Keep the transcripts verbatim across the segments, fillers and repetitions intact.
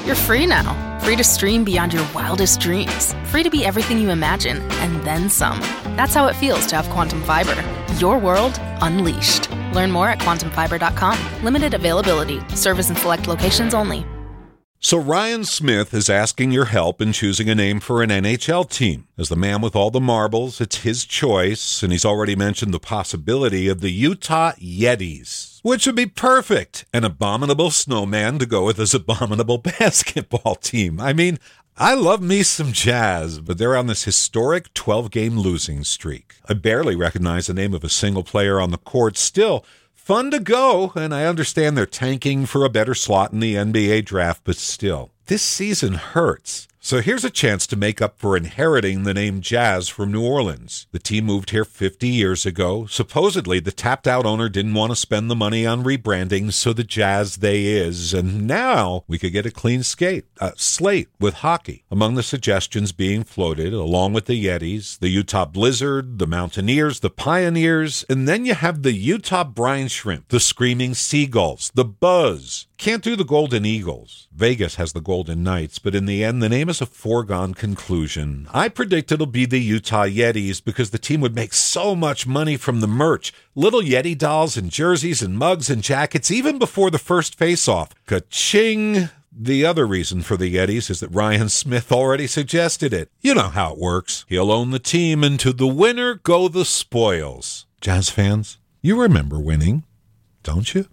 You're free now. Free to stream beyond your wildest dreams. Free to be everything you imagine, and then some. That's how it feels to have Quantum Fiber. Your world unleashed. Learn more at quantum fiber dot com. Limited availability. Service in select locations only. So Ryan Smith is asking your help in choosing a name for an N H L team. As the man with all the marbles, it's his choice, and he's already mentioned the possibility of the Utah Yetis, which would be perfect. An abominable snowman to go with his abominable basketball team. I mean, I love me some Jazz, but they're on this historic twelve-game losing streak. I barely recognize the name of a single player on the court. Still, fun to go, and I understand they're tanking for a better slot in the N B A draft, but still, this season hurts. So here's a chance to make up for inheriting the name Jazz from New Orleans. The team moved here fifty years ago. Supposedly, the tapped-out owner didn't want to spend the money on rebranding, so the Jazz they is. And now we could get a clean skate, uh, slate with hockey. Among the suggestions being floated, along with the Yetis, the Utah Blizzard, the Mountaineers, the Pioneers, and then you have the Utah Brine Shrimp, the Screaming Seagulls, the Buzz. Can't do the Golden Eagles. Vegas has the Golden Knights, but in the end, the name is a foregone conclusion. I predict it'll be the Utah Yetis because the team would make so much money from the merch. Little Yeti dolls and jerseys and mugs and jackets, even before the first face-off. Ka-ching! The other reason for the Yetis is that Ryan Smith already suggested it. You know how it works. He'll own the team, and to the winner go the spoils. Jazz fans, you remember winning, don't you?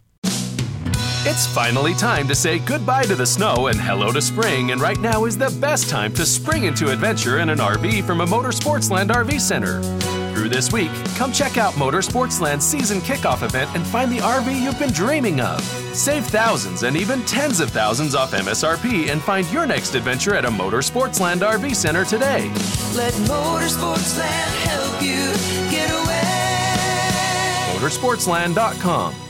It's finally time to say goodbye to the snow and hello to spring, and right now is the best time to spring into adventure in an R V from a Motorsportsland R V Center. Through this week, come check out Motorsportsland's season kickoff event and find the R V you've been dreaming of. Save thousands and even tens of thousands off M S R P and find your next adventure at a Motorsportsland R V Center today. Let Motorsportsland help you get away. Motorsportsland dot com